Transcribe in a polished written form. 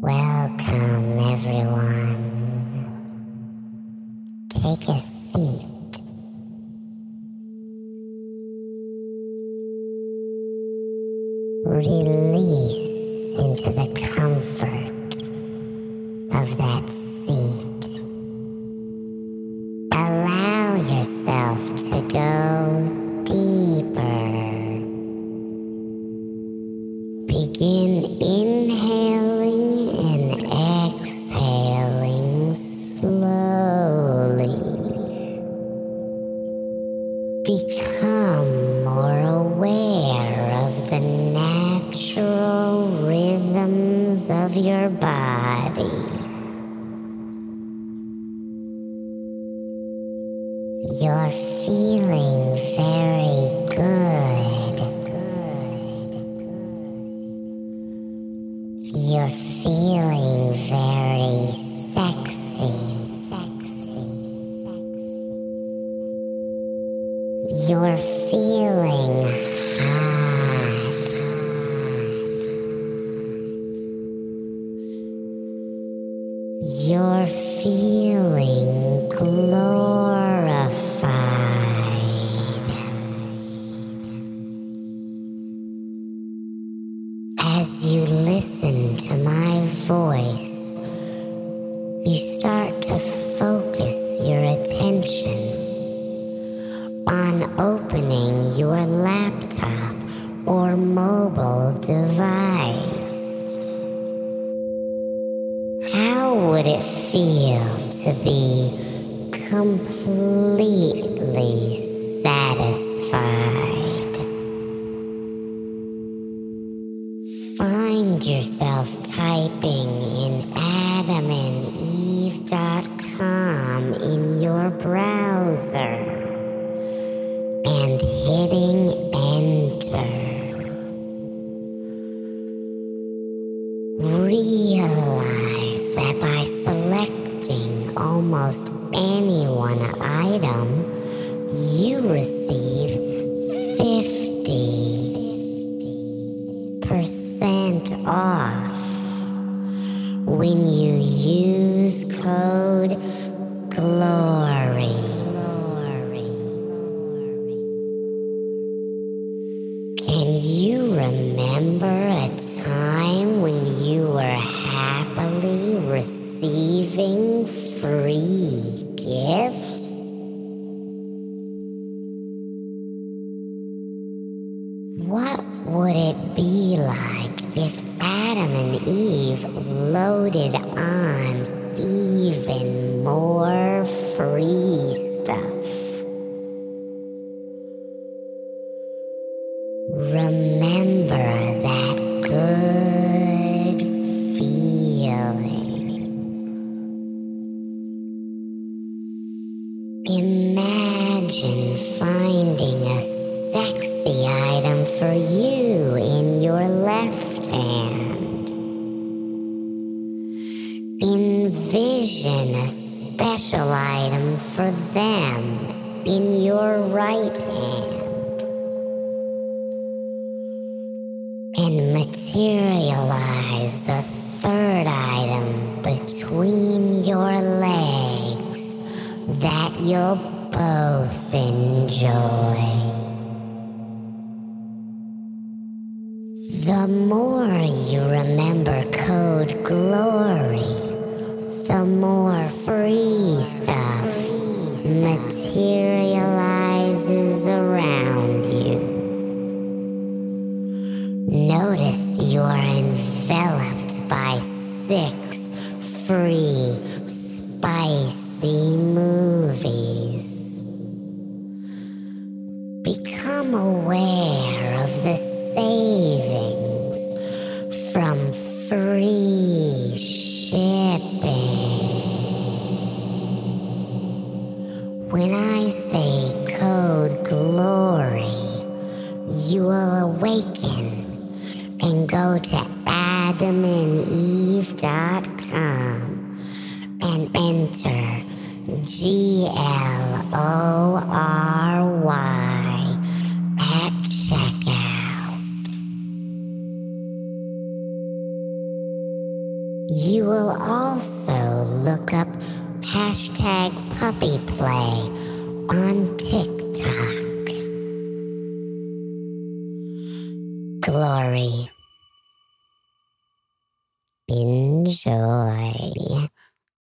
Welcome, everyone. Take a seat. Release into the comfort of that seat. Allow yourself to go deeper. Begin inhaling and exhaling slowly. Become more aware of the natural rhythms of your body. You're feeling very good. You're feeling very sexy. You're feeling hot. You're feeling glorified. As you listen to my voice, you start to focus your attention on opening your laptop or mobile device. How would it feel to be completely satisfied? Find yourself typing in adamandeve.com in your browser and hitting enter. Realize that by selecting almost any one item, you receive 50% off when you use code GLORY. Can you remember a time when you were happily receiving free gifts? What would it be like if Adam and Eve loaded on even more free stuff? Remember that good feeling. Imagine finding a sexy item for you in your left hand. Envision a special item for them in your right hand. And materialize a third item between your legs that you'll both enjoy. The more you remember code GLORY, the more free stuff materializes around you. Notice you're enveloped by 6 free, spicy movies. Become aware of the savings from free shipping. When I say code GLORY, you will awaken and go to adamandeve.com and enter GLORY at checkout. You will also look up hashtag puppy play on TikTok. Glory. Enjoy.